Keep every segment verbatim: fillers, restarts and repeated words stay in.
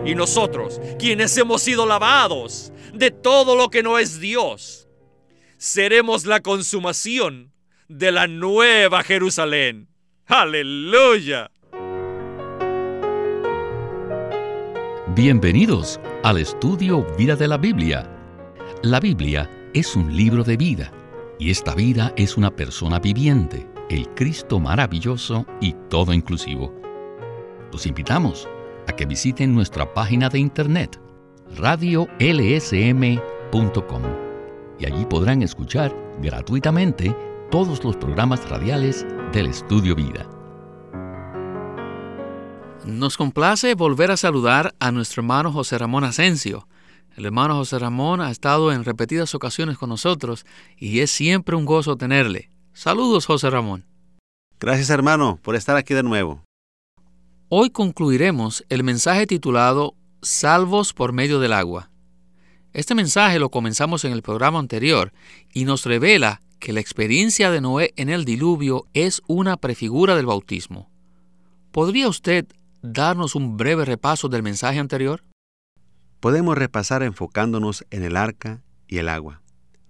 Y nosotros, quienes hemos sido lavados de todo lo que no es Dios, seremos la consumación de la nueva Jerusalén. ¡Aleluya! Bienvenidos al estudio Vida de la Biblia. La Biblia es un libro de vida, y esta vida es una persona viviente, el Cristo maravilloso y todo inclusivo. Los invitamos a que visiten nuestra página de internet, radio l s m punto com, y allí podrán escuchar gratuitamente todos los programas radiales del Estudio Vida. Nos complace volver a saludar a nuestro hermano José Ramón Asensio. El hermano José Ramón ha estado en repetidas ocasiones con nosotros y es siempre un gozo tenerle. Saludos, José Ramón. Gracias, hermano, por estar aquí de nuevo. Hoy concluiremos el mensaje titulado Salvos por medio del agua. Este mensaje lo comenzamos en el programa anterior y nos revela que la experiencia de Noé en el diluvio es una prefigura del bautismo. ¿Podría usted darnos un breve repaso del mensaje anterior? Podemos repasar enfocándonos en el arca y el agua.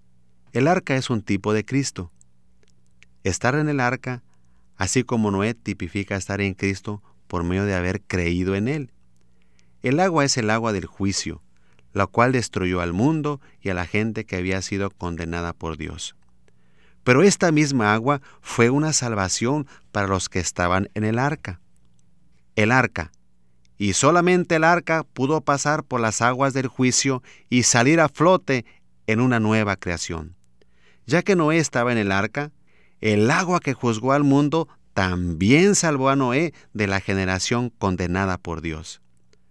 El arca es un tipo de Cristo. Estar en el arca, así como Noé, tipifica estar en Cristo por medio de haber creído en Él. El agua es el agua del juicio, la cual destruyó al mundo y a la gente que había sido condenada por Dios. Pero esta misma agua fue una salvación para los que estaban en el arca. El arca, y solamente el arca pudo pasar por las aguas del juicio y salir a flote en una nueva creación. Ya que Noé estaba en el arca, el agua que juzgó al mundo también salvó a Noé de la generación condenada por Dios.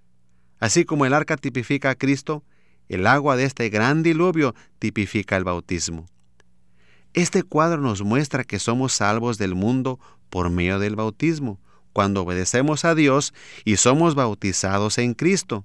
Así como el arca tipifica a Cristo, el agua de este gran diluvio tipifica el bautismo. Este cuadro nos muestra que somos salvos del mundo por medio del bautismo, cuando obedecemos a Dios y somos bautizados en Cristo.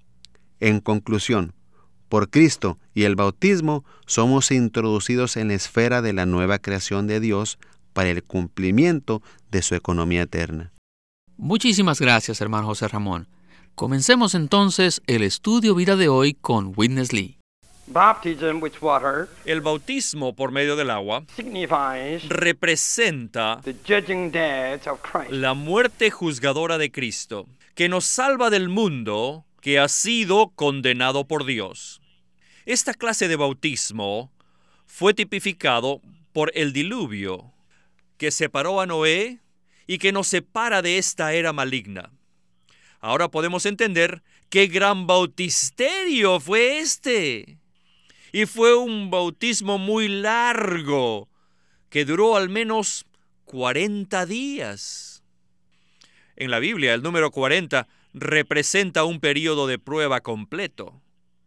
En conclusión, por Cristo y el bautismo somos introducidos en la esfera de la nueva creación de Dios para el cumplimiento de su economía eterna. Muchísimas gracias, hermano José Ramón. Comencemos entonces el estudio vida de hoy con Witness Lee. Baptism with water El bautismo por medio del agua signifies representa the judging death of Christ. la muerte juzgadora de Cristo, que nos salva del mundo que ha sido condenado por Dios. Esta clase de bautismo fue tipificado por el diluvio, que separó a Noé y que nos separa de esta era maligna. Ahora podemos entender qué gran bautisterio fue este. Y fue un bautismo muy largo, que duró al menos cuarenta días. En la Biblia, el número cuarenta representa un periodo de prueba completo.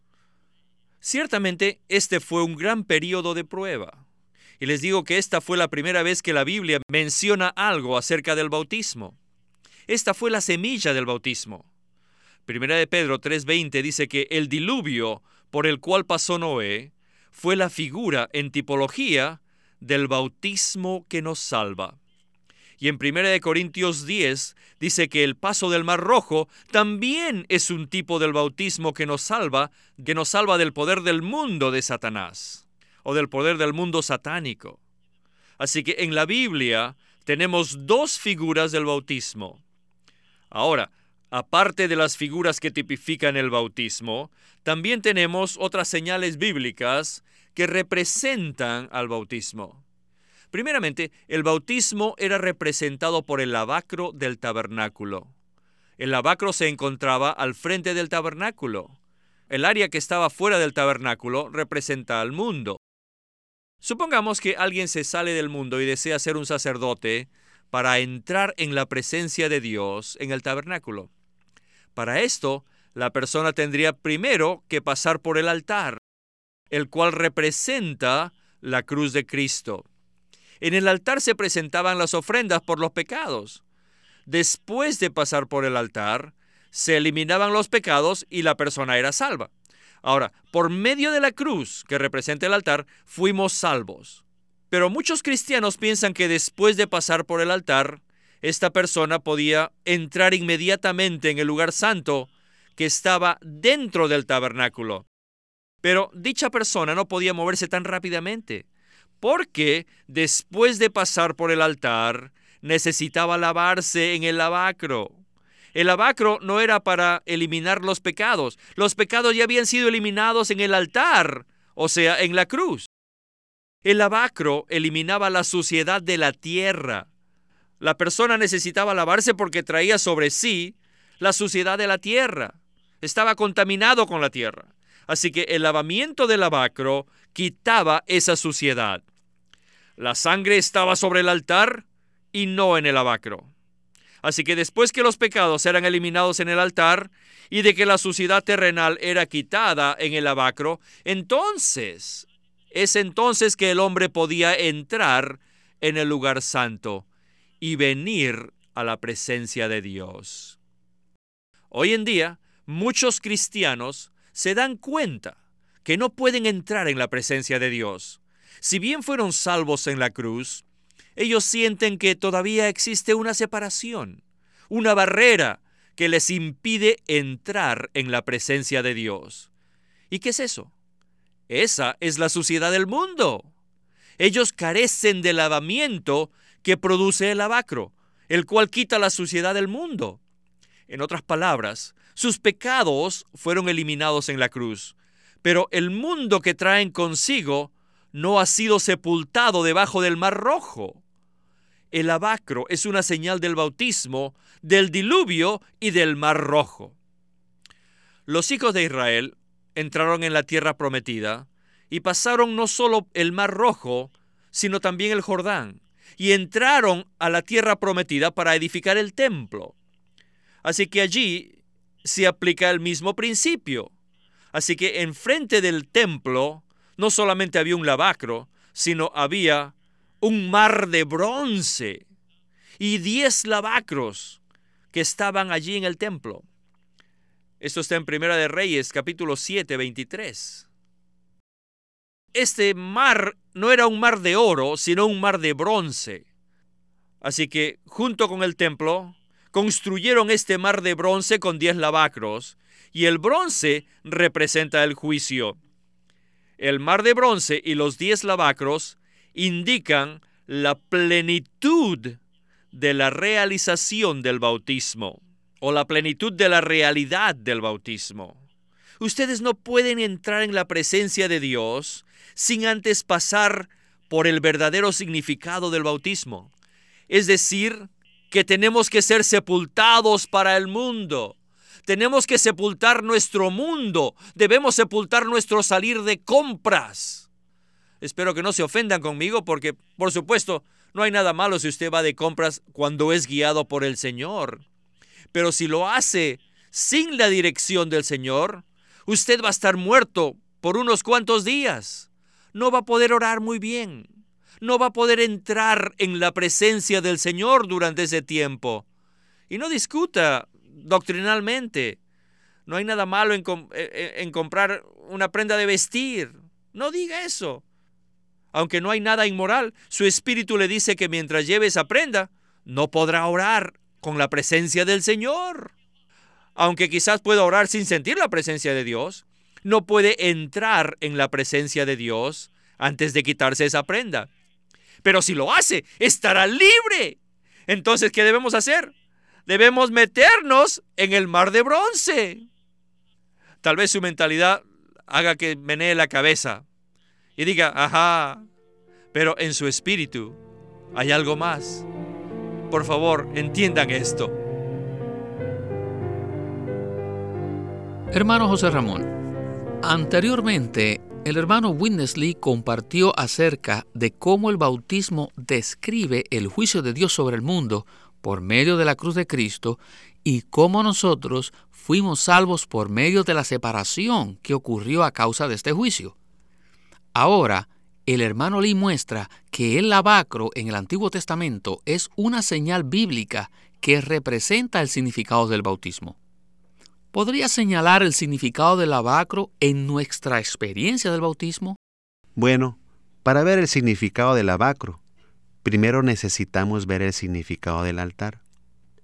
Ciertamente, este fue un gran periodo de prueba. Y les digo que esta fue la primera vez que la Biblia menciona algo acerca del bautismo. Esta fue la semilla del bautismo. Primera de Pedro tres veinte dice que el diluvio por el cual pasó Noé fue la figura en tipología del bautismo que nos salva. Y en Primera de Corintios diez dice que el paso del Mar Rojo también es un tipo del bautismo que nos salva, que nos salva del poder del mundo de Satanás, o del poder del mundo satánico. Así que en la Biblia tenemos dos figuras del bautismo. Ahora, aparte de las figuras que tipifican el bautismo, también tenemos otras señales bíblicas que representan al bautismo. Primeramente, el bautismo era representado por el lavacro del tabernáculo. El lavacro se encontraba al frente del tabernáculo. El área que estaba fuera del tabernáculo representa al mundo. Supongamos que alguien se sale del mundo y desea ser un sacerdote para entrar en la presencia de Dios en el tabernáculo. Para esto, la persona tendría primero que pasar por el altar, el cual representa la cruz de Cristo. En el altar se presentaban las ofrendas por los pecados. Después de pasar por el altar, se eliminaban los pecados y la persona era salva. Ahora, por medio de la cruz que representa el altar, fuimos salvos. Pero muchos cristianos piensan que después de pasar por el altar, esta persona podía entrar inmediatamente en el lugar santo, que estaba dentro del tabernáculo. Pero dicha persona no podía moverse tan rápidamente, porque después de pasar por el altar, necesitaba lavarse en el lavacro. El lavacro no era para eliminar los pecados. Los pecados ya habían sido eliminados en el altar, o sea, en la cruz. El lavacro eliminaba la suciedad de la tierra. La persona necesitaba lavarse porque traía sobre sí la suciedad de la tierra. Estaba contaminado con la tierra. Así que el lavamiento del lavacro quitaba esa suciedad. La sangre estaba sobre el altar y no en el lavacro. Así que después que los pecados eran eliminados en el altar y de que la suciedad terrenal era quitada en el lavacro, entonces, es entonces que el hombre podía entrar en el lugar santo y venir a la presencia de Dios. Hoy en día, muchos cristianos se dan cuenta que no pueden entrar en la presencia de Dios. Si bien fueron salvos en la cruz, ellos sienten que todavía existe una separación, una barrera que les impide entrar en la presencia de Dios. ¿Y qué es eso? Esa es la suciedad del mundo. Ellos carecen del lavamiento que produce el lavacro, el cual quita la suciedad del mundo. En otras palabras, sus pecados fueron eliminados en la cruz, pero el mundo que traen consigo no ha sido sepultado debajo del Mar Rojo. El lavacro es una señal del bautismo, del diluvio y del Mar Rojo. Los hijos de Israel entraron en la tierra prometida y pasaron no solo el Mar Rojo, sino también el Jordán, y entraron a la tierra prometida para edificar el templo. Así que allí se aplica el mismo principio. Así que enfrente del templo no solamente había un lavacro, sino había un mar de bronce y diez lavacros que estaban allí en el templo. Esto está en Primera de Reyes, capítulo siete, veintitrés. Este mar no era un mar de oro, sino un mar de bronce. Así que, junto con el templo, construyeron este mar de bronce con diez lavacros, y el bronce representa el juicio. El mar de bronce y los diez lavacros indican la plenitud de la realización del bautismo, o la plenitud de la realidad del bautismo. Ustedes no pueden entrar en la presencia de Dios sin antes pasar por el verdadero significado del bautismo. Es decir, que tenemos que ser sepultados para el mundo. Tenemos que sepultar nuestro mundo. Debemos sepultar nuestro salir de compras. Espero que no se ofendan conmigo porque, por supuesto, no hay nada malo si usted va de compras cuando es guiado por el Señor. Pero si lo hace sin la dirección del Señor, usted va a estar muerto por unos cuantos días. No va a poder orar muy bien. No va a poder entrar en la presencia del Señor durante ese tiempo. Y no discuta doctrinalmente. No hay nada malo en, com- en comprar una prenda de vestir. No diga eso. Aunque no hay nada inmoral, su espíritu le dice que mientras lleve esa prenda, no podrá orar con la presencia del Señor. Aunque quizás pueda orar sin sentir la presencia de Dios, no puede entrar en la presencia de Dios antes de quitarse esa prenda. Pero si lo hace, estará libre. Entonces, ¿qué debemos hacer? Debemos meternos en el mar de bronce. Tal vez su mentalidad haga que menee la cabeza y diga, ajá, pero en su espíritu hay algo más. Por favor, entiendan esto. Hermano José Ramón, anteriormente el hermano Witness Lee compartió acerca de cómo el bautismo describe el juicio de Dios sobre el mundo por medio de la cruz de Cristo y cómo nosotros fuimos salvos por medio de la separación que ocurrió a causa de este juicio. Ahora, el hermano Lee muestra que el lavacro en el Antiguo Testamento es una señal bíblica que representa el significado del bautismo. ¿Podría señalar el significado del lavacro en nuestra experiencia del bautismo? Bueno, para ver el significado del lavacro, primero necesitamos ver el significado del altar.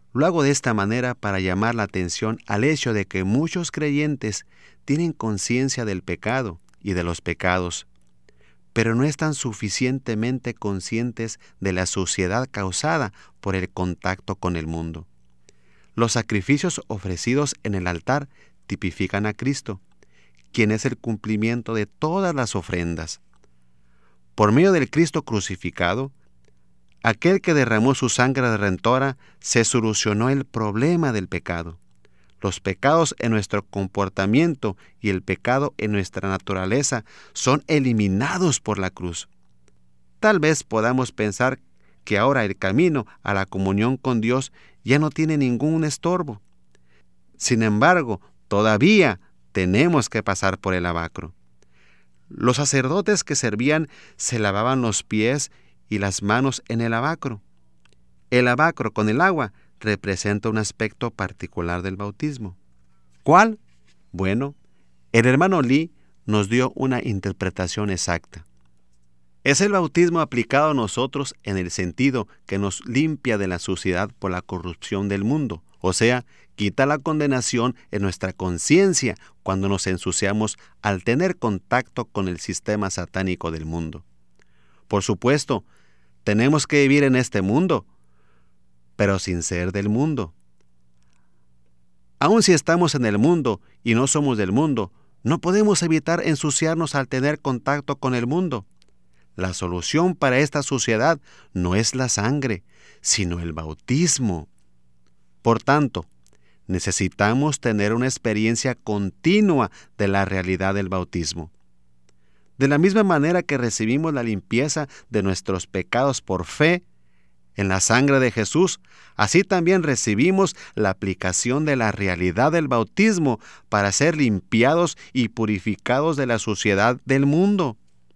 Lo hago de esta manera para llamar la atención al hecho de que muchos creyentes tienen conciencia del pecado y de los pecados, pero no están suficientemente conscientes de la suciedad causada por el contacto con el mundo. Los sacrificios ofrecidos en el altar tipifican a Cristo, quien es el cumplimiento de todas las ofrendas. Por medio del Cristo crucificado, aquel que derramó su sangre redentora, se solucionó el problema del pecado. Los pecados en nuestro comportamiento y el pecado en nuestra naturaleza son eliminados por la cruz. Tal vez podamos pensar que ahora el camino a la comunión con Dios ya no tiene ningún estorbo. Sin embargo, todavía tenemos que pasar por el lavacro. Los sacerdotes que servían se lavaban los pies y las manos en el lavacro. El lavacro con el agua representa un aspecto particular del bautismo. ¿Cuál? Bueno, el hermano Lee nos dio una interpretación exacta. Es el bautismo aplicado a nosotros en el sentido que nos limpia de la suciedad por la corrupción del mundo, o sea, quita la condenación en nuestra conciencia cuando nos ensuciamos al tener contacto con el sistema satánico del mundo. Por supuesto, tenemos que vivir en este mundo, pero sin ser del mundo. Aun si estamos en el mundo y no somos del mundo, no podemos evitar ensuciarnos al tener contacto con el mundo. La solución para esta suciedad no es la sangre, sino el bautismo. Por tanto, necesitamos tener una experiencia continua de la realidad del bautismo. De la misma manera que recibimos la limpieza de nuestros pecados por fe en la sangre de Jesús, así también recibimos la aplicación de la realidad del bautismo para ser limpiados y purificados de la suciedad del mundo.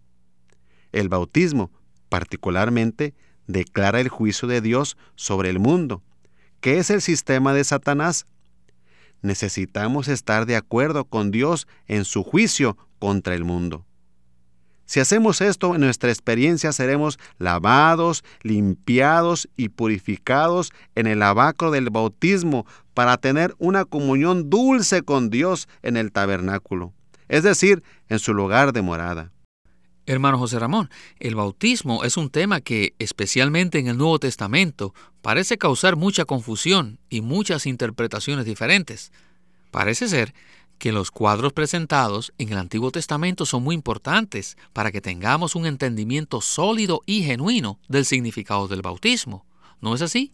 El bautismo, particularmente, declara el juicio de Dios sobre el mundo, que es el sistema de Satanás. Necesitamos estar de acuerdo con Dios en su juicio contra el mundo. Si hacemos esto en nuestra experiencia, seremos lavados, limpiados y purificados en el lavacro del bautismo para tener una comunión dulce con Dios en el tabernáculo, es decir, en su lugar de morada. Hermano José Ramón, el bautismo es un tema que, especialmente en el Nuevo Testamento, parece causar mucha confusión y muchas interpretaciones diferentes. Parece ser que los cuadros presentados en el Antiguo Testamento son muy importantes para que tengamos un entendimiento sólido y genuino del significado del bautismo. ¿No es así?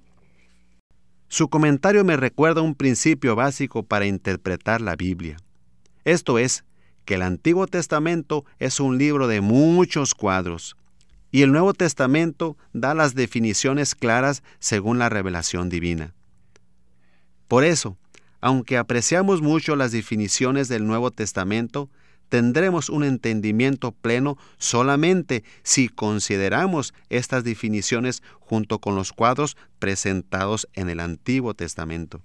Su comentario me recuerda un principio básico para interpretar la Biblia. Esto es, que el Antiguo Testamento es un libro de muchos cuadros, y el Nuevo Testamento da las definiciones claras según la revelación divina. Por eso, aunque apreciamos mucho las definiciones del Nuevo Testamento, tendremos un entendimiento pleno solamente si consideramos estas definiciones junto con los cuadros presentados en el Antiguo Testamento.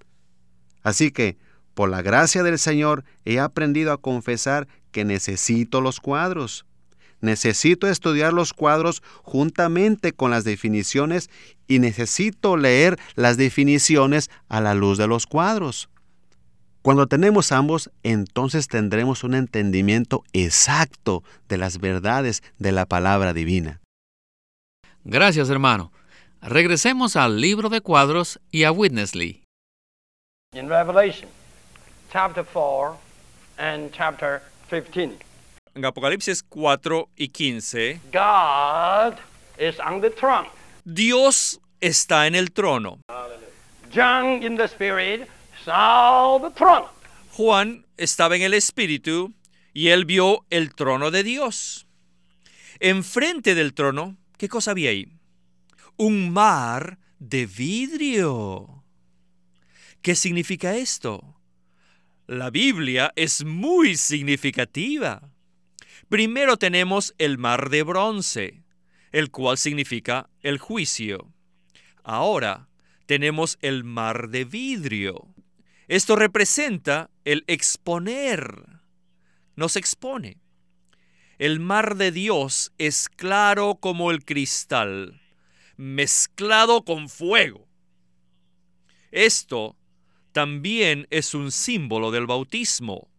Así que, por la gracia del Señor, he aprendido a confesar que necesito los cuadros. Necesito estudiar los cuadros juntamente con las definiciones y necesito leer las definiciones a la luz de los cuadros. Cuando tenemos ambos, entonces tendremos un entendimiento exacto de las verdades de la palabra divina. Gracias, hermano. Regresemos al libro de cuadros y a Witness Lee. In Revelation, chapter four and chapter fifteen. En Apocalipsis cuatro y quince, God is on the throne. Dios está en el trono. John in the Spirit saw the throne. Juan estaba en el Espíritu y él vio el trono de Dios. Enfrente del trono, ¿qué cosa había ahí? Un mar de vidrio. ¿Qué significa esto? La Biblia es muy significativa. Primero tenemos el mar de bronce, el cual significa el juicio. Ahora tenemos el mar de vidrio. Esto representa el exponer. Nos expone. El mar de Dios es claro como el cristal, mezclado con fuego. Esto también es un símbolo del bautismo.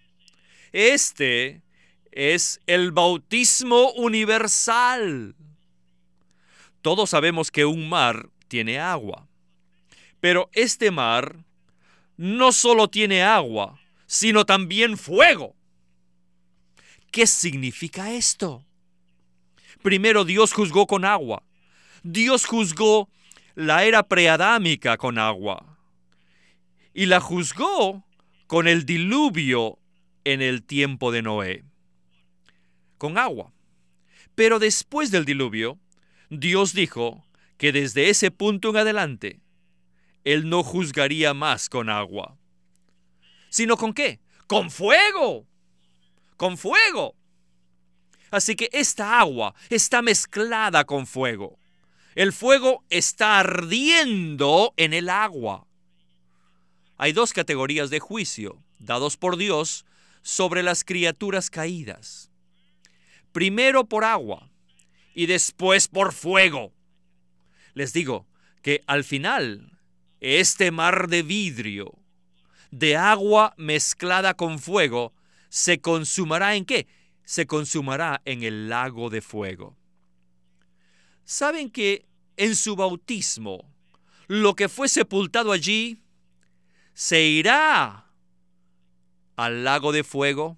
Este es el bautismo universal. Todos sabemos que un mar tiene agua, pero este mar no solo tiene agua, sino también fuego. ¿Qué significa esto? Primero Dios juzgó con agua. Dios juzgó la era preadámica con agua. Y la juzgó con el diluvio en el tiempo de Noé. Con agua. Pero después del diluvio, Dios dijo que desde ese punto en adelante, Él no juzgaría más con agua. ¿Sino con qué? ¡Con fuego! ¡Con fuego! Así que esta agua está mezclada con fuego. El fuego está ardiendo en el agua. Hay dos categorías de juicio dados por Dios sobre las criaturas caídas. Primero por agua y después por fuego. Les digo que al final, este mar de vidrio, de agua mezclada con fuego, se consumará ¿en qué? Se consumará en el lago de fuego. ¿Saben que en su bautismo, lo que fue sepultado allí se irá al lago de fuego?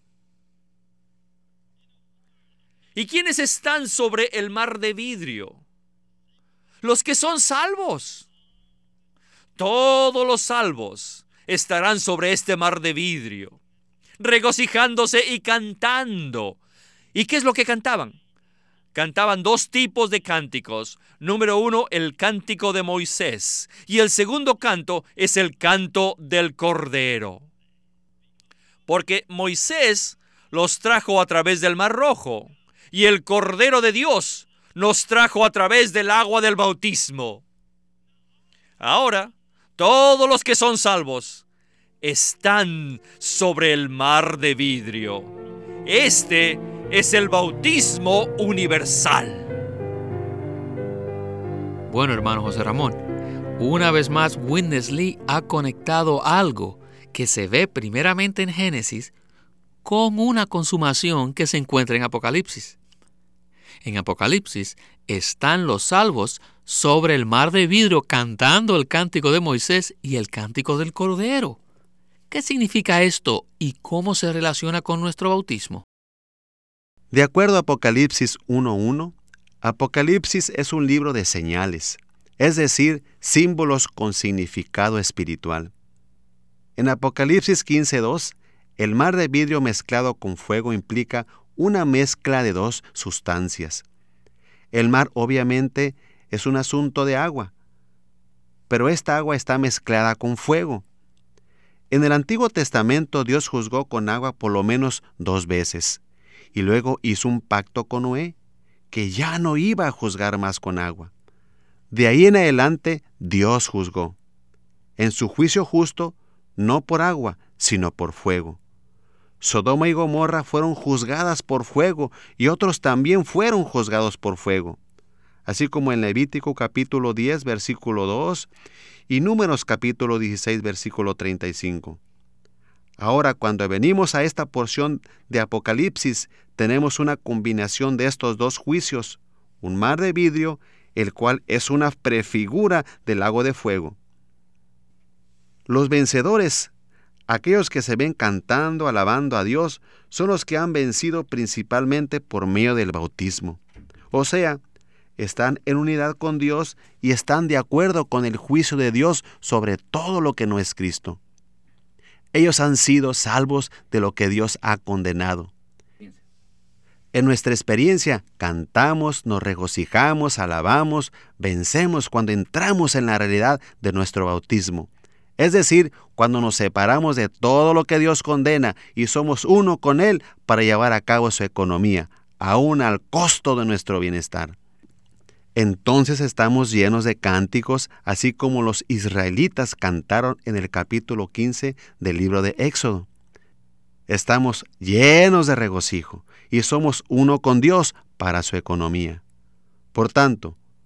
¿Y quiénes están sobre el mar de vidrio? Los que son salvos. Todos los salvos estarán sobre este mar de vidrio, regocijándose y cantando. ¿Y qué es lo que cantaban? Cantaban dos tipos de cánticos. Número uno, el cántico de Moisés. Y el segundo canto es el canto del Cordero. Porque Moisés los trajo a través del Mar Rojo. Y el Cordero de Dios nos trajo a través del agua del bautismo. Ahora, todos los que son salvos están sobre el mar de vidrio. Este es el bautismo universal. Bueno, hermano José Ramón, una vez más Witness Lee ha conectado algo que se ve primeramente en Génesis con una consumación que se encuentra en Apocalipsis. En Apocalipsis están los salvos sobre el mar de vidrio cantando el cántico de Moisés y el cántico del Cordero. ¿Qué significa esto y cómo se relaciona con nuestro bautismo? De acuerdo a Apocalipsis uno uno, Apocalipsis es un libro de señales, es decir, símbolos con significado espiritual. En Apocalipsis quince dos, el mar de vidrio mezclado con fuego implica una mezcla de dos sustancias. El mar obviamente es un asunto de agua, pero esta agua está mezclada con fuego. En el Antiguo Testamento Dios juzgó con agua por lo menos dos veces, y luego hizo un pacto con Noé, que ya no iba a juzgar más con agua. De ahí en adelante Dios juzgó, en su juicio justo, no por agua, sino por fuego. Sodoma y Gomorra fueron juzgadas por fuego y otros también fueron juzgados por fuego, así como en Levítico capítulo diez, versículo dos y Números capítulo dieciséis, versículo treinta y cinco. Ahora, cuando venimos a esta porción de Apocalipsis, tenemos una combinación de estos dos juicios, un mar de vidrio, el cual es una prefigura del lago de fuego. Los vencedores, aquellos que se ven cantando, alabando a Dios, son los que han vencido principalmente por medio del bautismo. O sea, están en unidad con Dios y están de acuerdo con el juicio de Dios sobre todo lo que no es Cristo. Ellos han sido salvos de lo que Dios ha condenado. En nuestra experiencia, cantamos, nos regocijamos, alabamos, vencemos cuando entramos en la realidad de nuestro bautismo. Es decir, cuando nos separamos de todo lo que Dios condena y somos uno con Él para llevar a cabo su economía, aún al costo de nuestro bienestar. Entonces estamos llenos de cánticos, así como los israelitas cantaron en el capítulo quince del libro de Éxodo. Estamos llenos de regocijo y somos uno con Dios para su economía. Por tanto,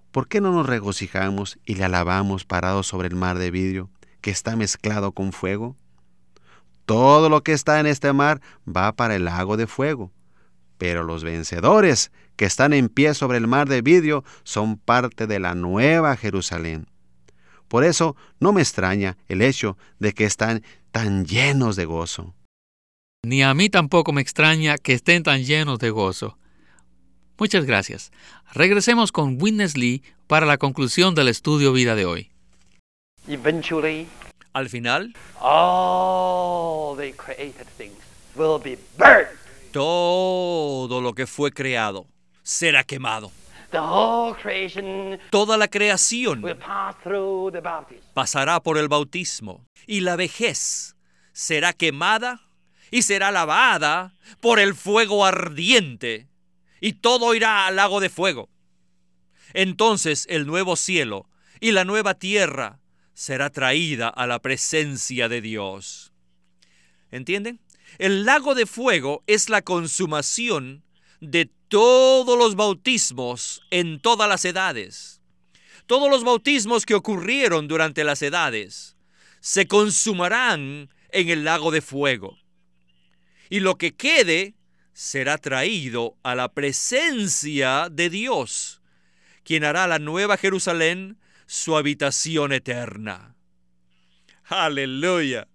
¿por qué no nos regocijamos y le alabamos parados sobre el mar de vidrio que está mezclado con fuego? Todo lo que está en este mar va para el lago de fuego, pero los vencedores que están en pie sobre el mar de vidrio son parte de la nueva Jerusalén. Por eso no me extraña el hecho de que están tan llenos de gozo. Ni a mí tampoco me extraña que estén tan llenos de gozo. Muchas gracias. Regresemos con Witness Lee para la conclusión del estudio vida de hoy. Eventually, Al final, all the created things will be burned. todo lo que fue creado será quemado. The whole creation Toda la creación will pass through the baptism. pasará por el bautismo, y la vejez será quemada y será lavada por el fuego ardiente, y todo irá al lago de fuego. Entonces el nuevo cielo y la nueva tierra será traída a la presencia de Dios. ¿Entienden? El lago de fuego es la consumación de todos los bautismos en todas las edades. Todos los bautismos que ocurrieron durante las edades se consumarán en el lago de fuego. Y lo que quede será traído a la presencia de Dios, quien hará la nueva Jerusalén su habitación eterna. ¡Aleluya!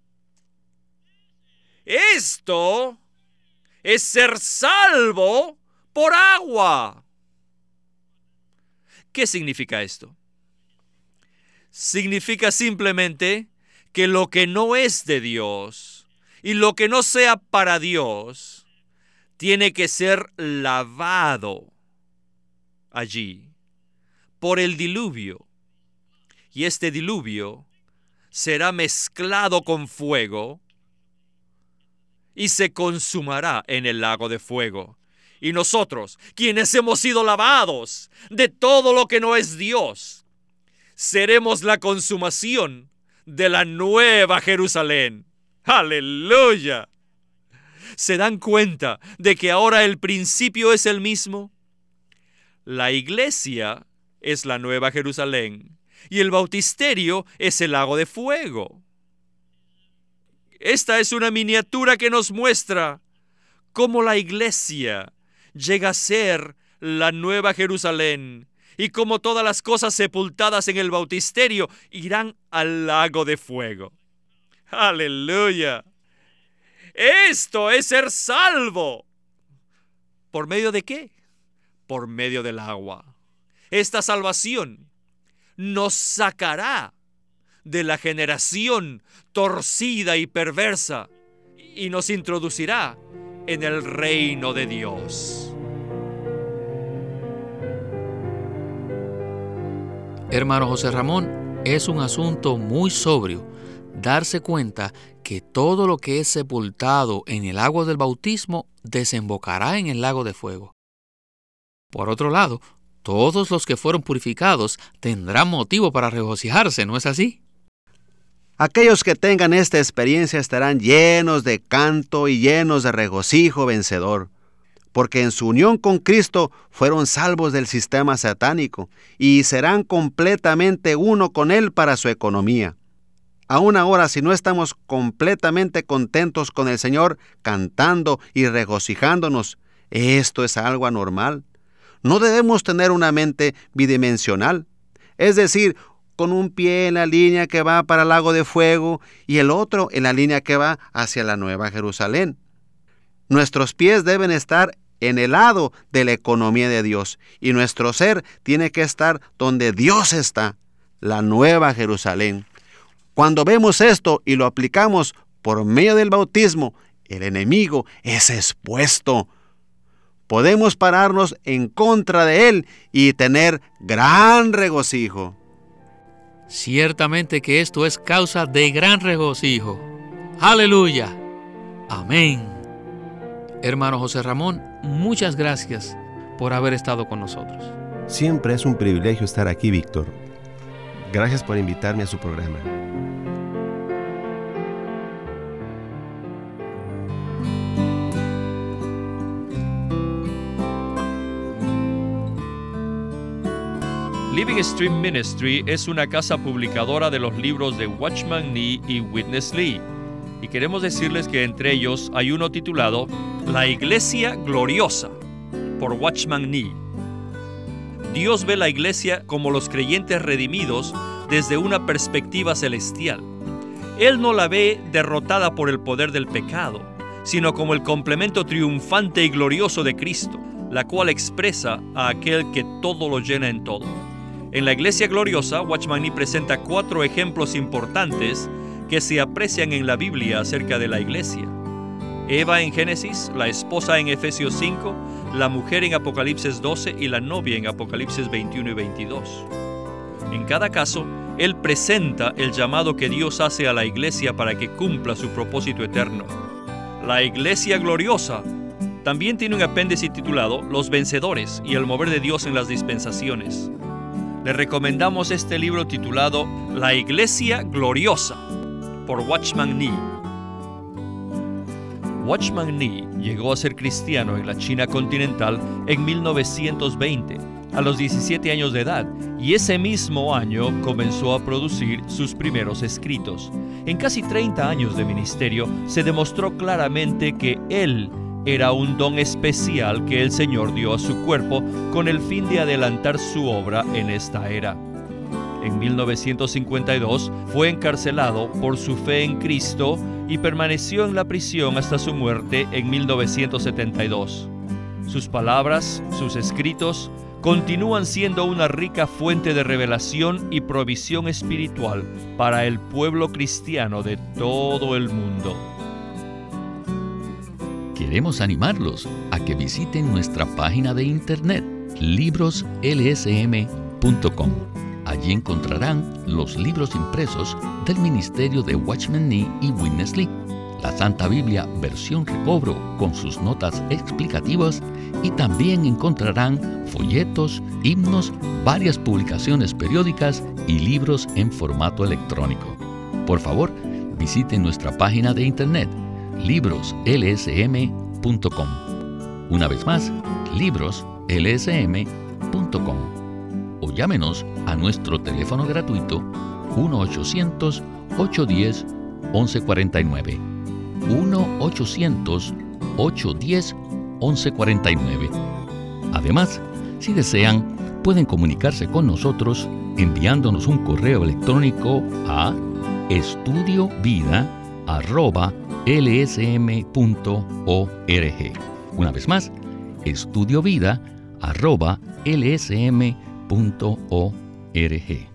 Esto es ser salvo por agua. ¿Qué significa esto? Significa simplemente que lo que no es de Dios y lo que no sea para Dios tiene que ser lavado allí por el diluvio. Y este diluvio será mezclado con fuego y se consumará en el lago de fuego. Y nosotros, quienes hemos sido lavados de todo lo que no es Dios, seremos la consumación de la nueva Jerusalén. ¡Aleluya! ¿Se dan cuenta de que ahora el principio es el mismo? La iglesia es la nueva Jerusalén y el bautisterio es el lago de fuego. Esta es una miniatura que nos muestra cómo la iglesia llega a ser la nueva Jerusalén y cómo todas las cosas sepultadas en el bautisterio irán al lago de fuego. ¡Aleluya! Esto es ser salvo. ¿Por medio de qué? Por medio del agua. Esta salvación nos sacará de la generación torcida y perversa y nos introducirá en el reino de Dios. Hermano José Ramón, es un asunto muy sobrio darse cuenta que todo lo que es sepultado en el agua del bautismo desembocará en el lago de fuego. Por otro lado, todos los que fueron purificados tendrán motivo para regocijarse, ¿no es así? Aquellos que tengan esta experiencia estarán llenos de canto y llenos de regocijo vencedor, porque en su unión con Cristo fueron salvos del sistema satánico y serán completamente uno con Él para su economía. Aún ahora, si no estamos completamente contentos con el Señor, cantando y regocijándonos, esto es algo anormal. No debemos tener una mente bidimensional, es decir, con un pie en la línea que va para el lago de fuego y el otro en la línea que va hacia la nueva Jerusalén. Nuestros pies deben estar en el lado de la economía de Dios y nuestro ser tiene que estar donde Dios está, la nueva Jerusalén. Cuando vemos esto y lo aplicamos por medio del bautismo, el enemigo es expuesto. Podemos pararnos en contra de él y tener gran regocijo. Ciertamente que esto es causa de gran regocijo. ¡Aleluya! Amén. Hermano José Ramón, muchas gracias por haber estado con nosotros. Siempre es un privilegio estar aquí, Víctor. Gracias por invitarme a su programa. Living Stream Ministry es una casa publicadora de los libros de Watchman Nee y Witness Lee. Y queremos decirles que entre ellos hay uno titulado La Iglesia Gloriosa, por Watchman Nee. Dios ve la iglesia como los creyentes redimidos desde una perspectiva celestial. Él no la ve derrotada por el poder del pecado, sino como el complemento triunfante y glorioso de Cristo, la cual expresa a aquel que todo lo llena en todo. En la Iglesia Gloriosa, Watchman Nee presenta cuatro ejemplos importantes que se aprecian en la Biblia acerca de la iglesia. Eva en Génesis, la esposa en Efesios cinco, la mujer en Apocalipsis doce y la novia en Apocalipsis veintiuno y veintidós. En cada caso, él presenta el llamado que Dios hace a la iglesia para que cumpla su propósito eterno. La Iglesia Gloriosa también tiene un apéndice titulado Los Vencedores y el mover de Dios en las dispensaciones. Le recomendamos este libro titulado La Iglesia Gloriosa, por Watchman Nee. Watchman Nee llegó a ser cristiano en la China continental en mil novecientos veinte, a los diecisiete años de edad, y ese mismo año comenzó a producir sus primeros escritos. En casi treinta años de ministerio se demostró claramente que él era un don especial que el Señor dio a su cuerpo con el fin de adelantar su obra en esta era. En mil novecientos cincuenta y dos fue encarcelado por su fe en Cristo y permaneció en la prisión hasta su muerte en mil novecientos setenta y dos. Sus palabras, sus escritos, continúan siendo una rica fuente de revelación y provisión espiritual para el pueblo cristiano de todo el mundo. Queremos animarlos a que visiten nuestra página de internet, libros l s m punto com. Allí encontrarán los libros impresos del ministerio de Watchman Nee y Witness Lee, la Santa Biblia versión recobro con sus notas explicativas, y también encontrarán folletos, himnos, varias publicaciones periódicas y libros en formato electrónico. Por favor, visiten nuestra página de internet, libros l s m punto com. Una vez más, libros l s m punto com. O llámenos a nuestro teléfono gratuito uno ochocientos, ochocientos diez, once cuarenta y nueve. uno ochocientos, ochocientos diez, once cuarenta y nueve. Además, si desean, pueden comunicarse con nosotros enviándonos un correo electrónico a estudiovida arroba l s m punto org. Una vez más, estudiovida arroba l s m punto org.